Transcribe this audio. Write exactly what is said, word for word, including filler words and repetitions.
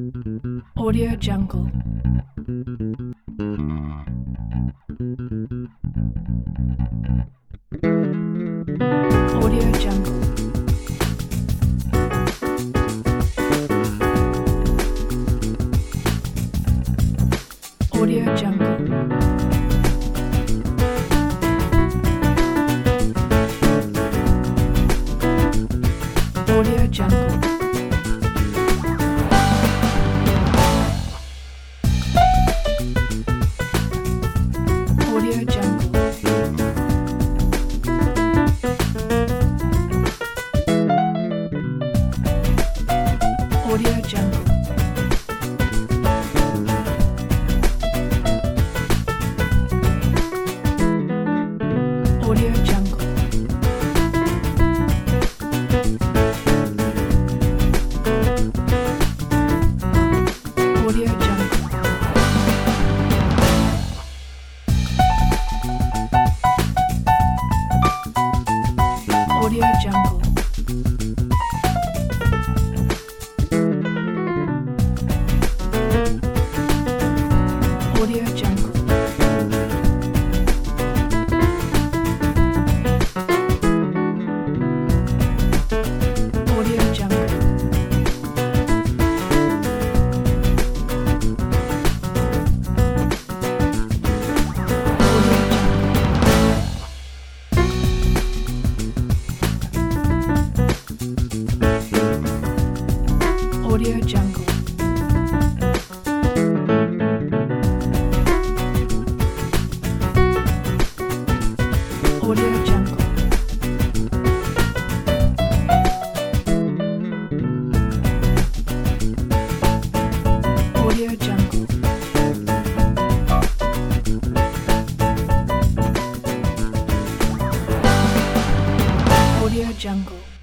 Audio Jungle. Audio Jungle. Audio Jungle. Audio Jungle. Audio Jungle. Audio Jungle. Audio Jungle. Audio Jungle. Audio Jungle. Audio Jungle. Audio Jungle. Audio Jungle. Audio Jungle. Audio Jungle. Audio Jungle.